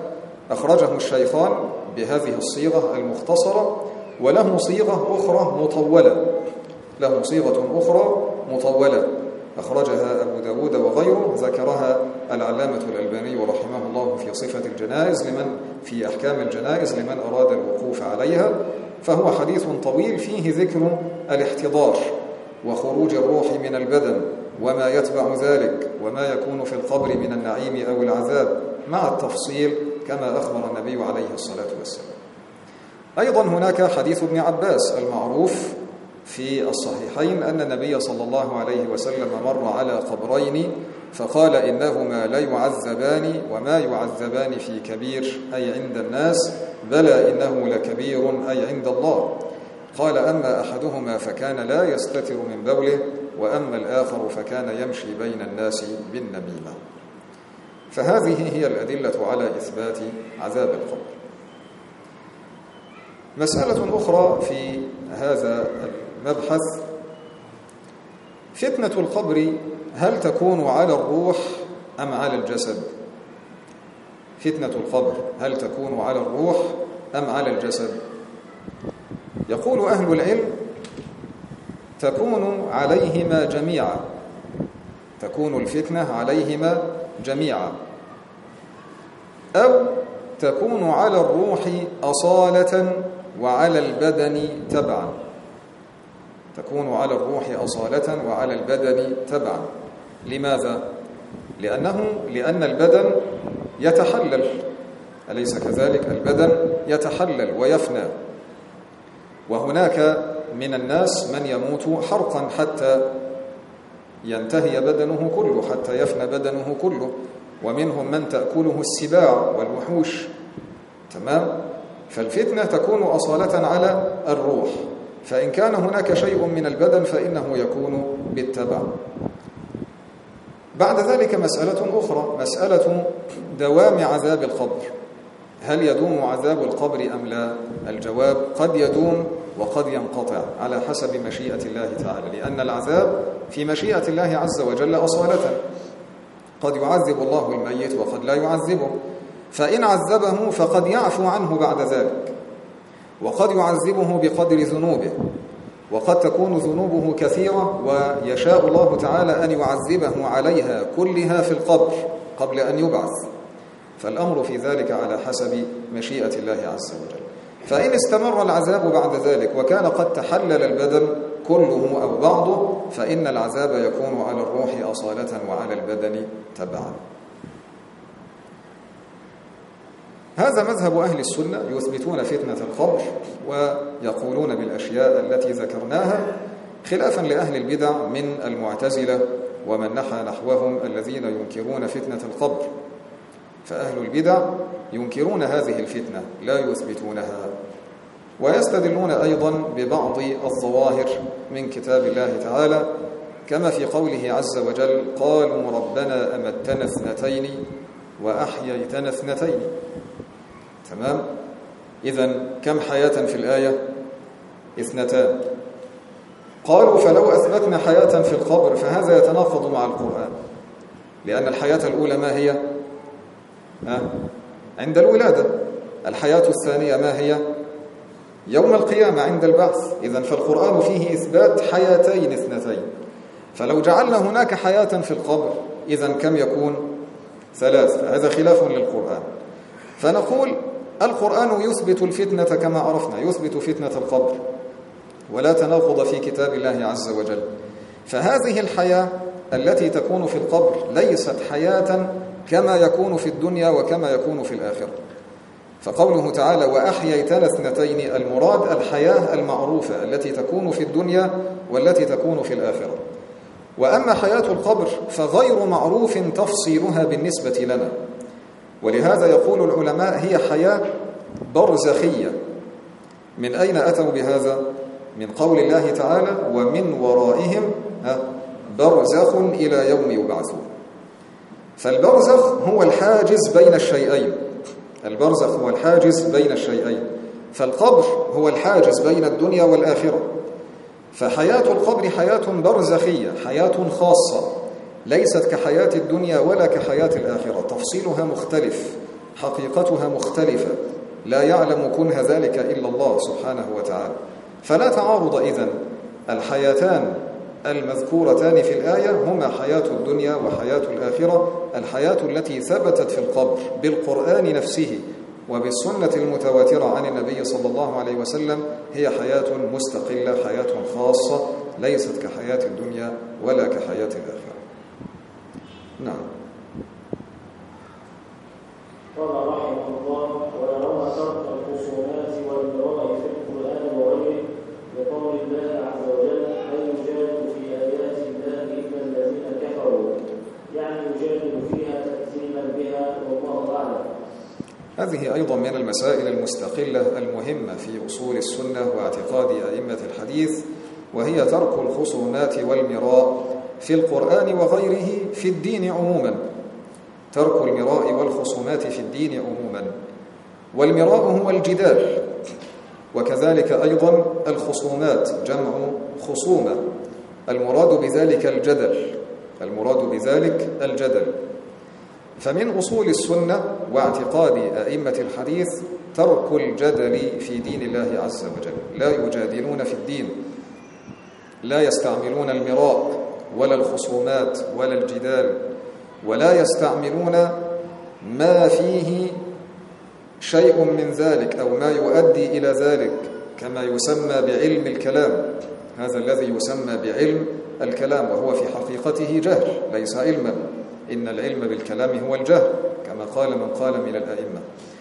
أخرجه الشيخان بهذه الصيغة المختصرة، وله صيغة أخرى مطولة له صيغة أخرى مطولة أخرجها أبو داود وغيره، ذكرها العلامة الألباني رحمه الله في صفة الجنائز لمن في أحكام الجنائز لمن أراد الوقوف عليها. فهو حديث طويل فيه ذكر الاحتضار وخروج الروح من البدن وما يتبع ذلك وما يكون في القبر من النعيم أو العذاب مع التفصيل كما أخبر النبي عليه الصلاة والسلام. أيضا هناك حديث ابن عباس المعروف في الصحيحين أن النبي صلى الله عليه وسلم مر على قبرين فقال إنهما لا يعذبان وما يعذبان في كبير أي عند الناس، بلى إنه لكبير أي عند الله. قال أما أحدهما فكان لا يستتر من بوله، وأما الآخر فكان يمشي بين الناس بالنميمة. فهذه هي الأدلة على إثبات عذاب القبر. مسألة أخرى في هذا المبحث: فتنة القبر هل تكون على الروح أم على الجسد؟ فتنة القبر هل تكون على الروح أم على الجسد؟ يقول أهل العلم: تكون عليهما جميعا، تكون الفتنة عليهما جميعا، أو تكون على الروح أصالة وعلى البدن تبعا. تكون على الروح أصالة وعلى البدن تبعا. لماذا؟ لأنه لأن البدن يتحلل، أليس كذلك؟ البدن يتحلل ويفنى، وهناك من الناس من يموت حرقا حتى ينتهي بدنه كله، حتى يفنى بدنه كله، ومنهم من تأكله السباع والوحوش. تمام؟ فالفتنة تكون أصالة على الروح، فإن كان هناك شيء من البدن فإنه يكون بالتبع. بعد ذلك مسألة أخرى، مسألة دوام عذاب القبر. هل يدوم عذاب القبر أم لا؟ الجواب: قد يدوم وقد ينقطع على حسب مشيئة الله تعالى، لأن العذاب في مشيئة الله عز وجل أصالة. قد يعذب الله الميت وقد لا يعذبه، فإن عذبه فقد يعفو عنه بعد ذلك، وقد يعذبه بقدر ذنوبه، وقد تكون ذنوبه كثيرة ويشاء الله تعالى أن يعذبه عليها كلها في القبر قبل أن يبعث، فالأمر في ذلك على حسب مشيئة الله عز وجل. فإن استمر العذاب بعد ذلك وكان قد تحلل البدن كله أو بعضه، فإن العذاب يكون على الروح أصالة وعلى البدن تبعا. هذا مذهب أهل السنة، يثبتون فتنة القبر ويقولون بالأشياء التي ذكرناها، خلافا لأهل البدع من المعتزلة ومن نحى نحوهم الذين ينكرون فتنة القبر. فأهل البدع ينكرون هذه الفتنة لا يثبتونها، ويستدلون أيضا ببعض الظواهر من كتاب الله تعالى، كما في قوله عز وجل: قالوا ربنا أمتنا اثنتين وأحييتنا اثنتين. تمام؟ إذن كم حياة في الآية؟ اثنتان. قالوا فلو أثبتنا حياة في القبر فهذا يتناقض مع القرآن، لأن الحياة الأولى ما هي؟ ها؟ عند الولادة. الحياة الثانية ما هي؟ يوم القيامة عند البعث. إذن فالقرآن فيه إثبات حياتين اثنتين، فلو جعلنا هناك حياة في القبر إذن كم يكون؟ ثلاث. فهذا خلاف للقرآن. فنقول القرآن يثبت الفتنة كما عرفنا، يثبت فتنة القبر، ولا تناقض في كتاب الله عز وجل. فهذه الحياة التي تكون في القبر ليست حياة كما يكون في الدنيا وكما يكون في الآخرة. فقوله تعالى: وأحييتنا اثنتين، المراد الحياة المعروفة التي تكون في الدنيا والتي تكون في الآخرة. وأما حياة القبر فغير معروف تفصيلها بالنسبة لنا، ولهذا يقول العلماء هي حياة برزخية. من أين أتوا بهذا؟ من قول الله تعالى: ومن ورائهم برزخ إلى يوم يبعثون. فالبرزخ هو الحاجز بين الشيئين، البرزخ هو الحاجز بين الشيئين، فالقبر هو الحاجز بين الدنيا والآخرة. فحياة القبر حياة برزخية، حياة خاصة، ليست كحياة الدنيا ولا كحياة الآخرة، تفصيلها مختلف، حقيقتها مختلفة لا يعلم كنه ذلك إلا الله سبحانه وتعالى، فلا تعارض إذن. الحياتان المذكورتان في الآية هما حياة الدنيا وحياة الآخرة. الحياة التي ثبتت في القبر بالقرآن نفسه وبالسنة المتواترة عن النبي صلى الله عليه وسلم هي حياة مستقلة، حياة خاصة، ليست كحياة الدنيا ولا كحياة الآخرة. نعم. قال رحمه الله: ويرون ترك الخصومات والمراء في القرآن وغيره لقول الله عز وجل: من يجادل في آيات الله إلا الذين كفروا، يعني يجادل فيها تكذيبا بها، والله أعلم. هذه أيضا من المسائل المستقلة المهمة في أصول السنة واعتقاد أئمة الحديث، وهي ترك الخصومات والمراء في القرآن وغيره في الدين عموما. ترك المراء والخصومات في الدين عموما، والمراء هو الجدال، وكذلك أيضا الخصومات جمع خصومة، المراد بذلك الجدل، المراد بذلك الجدل. فمن أصول السنة واعتقاد أئمة الحديث ترك الجدل في دين الله عز وجل، لا يجادلون في الدين، لا يستعملون المراء ولا الخصومات ولا الجدال، ولا يستعملون ما فيه شيء من ذلك أو ما يؤدي إلى ذلك، كما يسمى بعلم الكلام، هذا الذي يسمى بعلم الكلام وهو في حقيقته جهل ليس علما، إن العلم بالكلام هو الجهل كما قال من قال من الأئمة.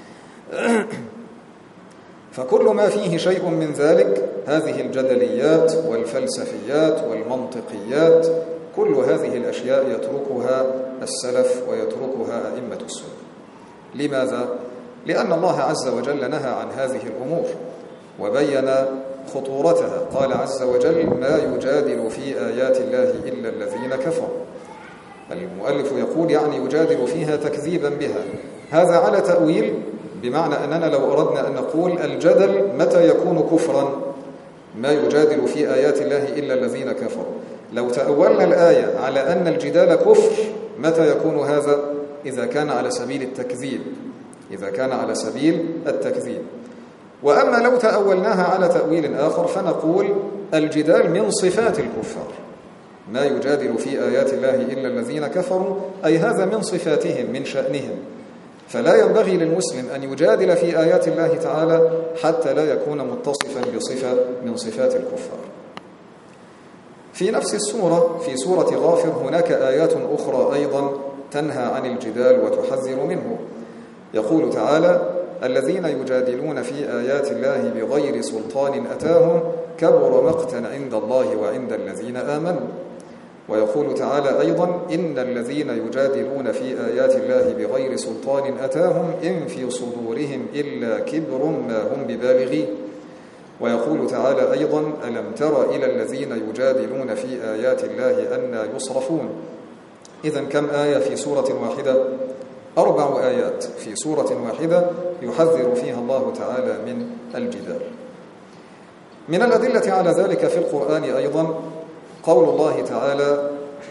فكل ما فيه شيء من ذلك، هذه الجدليات والفلسفيات والمنطقيات، كل هذه الأشياء يتركها السلف ويتركها أئمة السنة. لماذا؟ لأن الله عز وجل نهى عن هذه الأمور وبين خطورتها. قال عز وجل: ما يجادل في آيات الله إلا الذين كفروا. المؤلف يقول يعني يجادل فيها تكذيبا بها. هذا على تأويل، بمعنى أننا لو أردنا أن نقول الجدل متى يكون كفرا؟ ما يجادل في آيات الله إلا الذين كفروا. لو تأولنا الآية على أن الجدال كفر، متى يكون هذا؟ إذا كان على سبيل التكذيب، إذا كان على سبيل التكذيب. وأما لو تأولناها على تأويل آخر فنقول الجدال من صفات الكفار، ما يجادل في آيات الله إلا الذين كفروا، أي هذا من صفاتهم من شأنهم، فلا ينبغي للمسلم أن يجادل في آيات الله تعالى حتى لا يكون متصفا بصفة من صفات الكفار. في نفس السورة، في سورة غافر، هناك آيات أخرى أيضا تنهى عن الجدال وتحذر منه. يقول تعالى: الذين يجادلون في آيات الله بغير سلطان أتاهم كبر مقتا عند الله وعند الذين آمنوا. ويقول تعالى أيضا: إن الذين يجادلون في آيات الله بغير سلطان أتاهم إن في صدورهم إلا كبر ما هم ببالغين. ويقول تعالى أيضا: ألم تر إلى الذين يجادلون في آيات الله أنى يصرفون. إذن كم آية في سورة واحدة؟ أربع آيات في سورة واحدة يحذر فيها الله تعالى من الجدال. من الأدلة على ذلك في القرآن أيضا قول الله تعالى: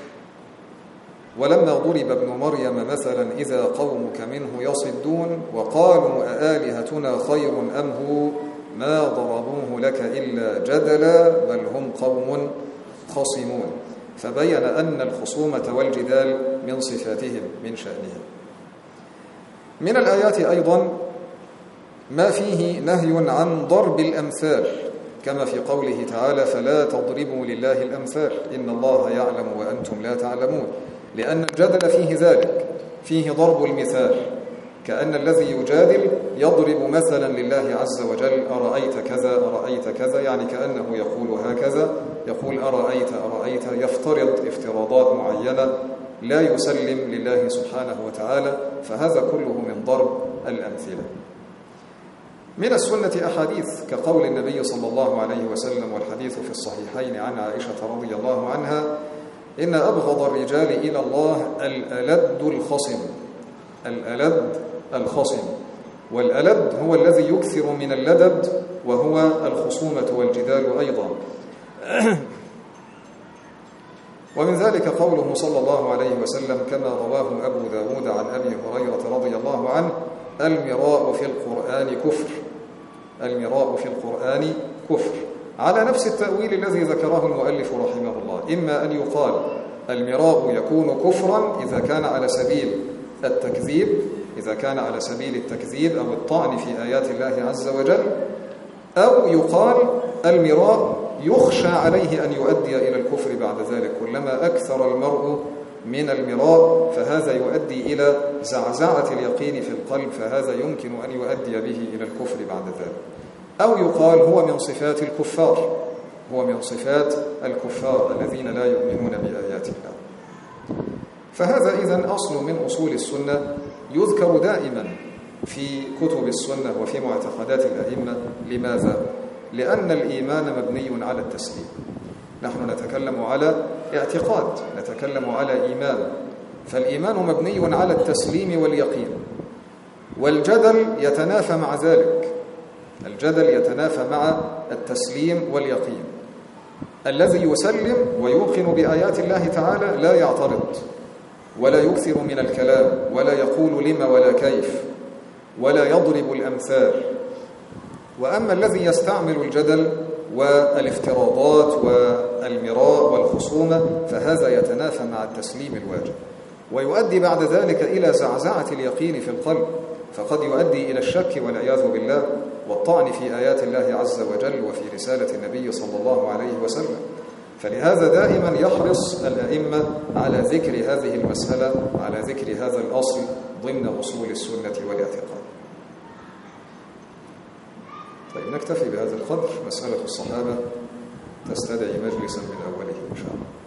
ولما ضرب ابن مريم مثلا إذا قومك منه يصدون وقالوا أآلهتنا خير أم هو ما ضربوه لك إلا جدلا بل هم قوم خصمون. فبين أن الخصومة والجدال من صفاتهم من شأنهم. من الآيات أيضا ما فيه نهي عن ضرب الأمثال، كما في قوله تعالى: فلا تضربوا لله الأمثال إن الله يعلم وأنتم لا تعلمون، لأن الجدل فيه ذلك، فيه ضرب المثال، كأن الذي يجادل يضرب مثلا لله عز وجل: أرأيت كذا أرأيت كذا، يعني كأنه يقول هكذا، يقول أرأيت أرأيت، يفترض افتراضات معينة لا يسلم لله سبحانه وتعالى، فهذا كله من ضرب الأمثلة. من السنة أحاديث كقول النبي صلى الله عليه وسلم، والحديث في الصحيحين عن عائشة رضي الله عنها: إن أبغض الرجال إلى الله الألد الخصم. الألد الخصم، والألد هو الذي يكثر من اللدد، وهو الخصومة والجدال أيضا. ومن ذلك قوله صلى الله عليه وسلم كما رواه أبو داود عن أبي هريرة رضي الله عنه: المراء في القرآن كفر، المراء في القرآن كفر، على نفس التأويل الذي ذكره المؤلف رحمه الله. إما أن يقال المراء يكون كفرا إذا كان على سبيل التكذيب، إذا كان على سبيل التكذيب أو الطعن في آيات الله عز وجل، أو يقال المراء يخشى عليه أن يؤدي إلى الكفر بعد ذلك. كلما أكثر المرء من المراء فهذا يؤدي إلى زعزعة اليقين في القلب، فهذا يمكن أن يؤدي به إلى الكفر بعد ذلك. أو يقال هو من صفات الكفار، هو من صفات الكفار الذين لا يؤمنون بآيات الله. فهذا إذن أصل من أصول السنة يذكر دائما في كتب السنة وفي معتقدات الأئمة. لماذا؟ لأن الإيمان مبني على التسليم. نحن نتكلم على اعتقاد، نتكلم على إيمان، فالإيمان مبني على التسليم واليقين، والجدل يتنافى مع ذلك، الجدل يتنافى مع التسليم واليقين. الذي يسلم ويوقن بآيات الله تعالى لا يعترض ولا يكثر من الكلام ولا يقول لما ولا كيف ولا يضرب الأمثال. وأما الذي يستعمل الجدل والافتراضات والمراء والخصومة فهذا يتنافى مع التسليم الواجب، ويؤدي بعد ذلك إلى زعزعة اليقين في القلب، فقد يؤدي إلى الشك والعياذ بالله والطعن في آيات الله عز وجل وفي رسالة النبي صلى الله عليه وسلم. فلهذا دائما يحرص الأئمة على ذكر هذه المسألة، على ذكر هذا الأصل ضمن أصول السنة والاعتقاد. طيب نكتفي بهذا القدر. مسألة الصحابة تستدعي مجلسا من أوله إن شاء الله.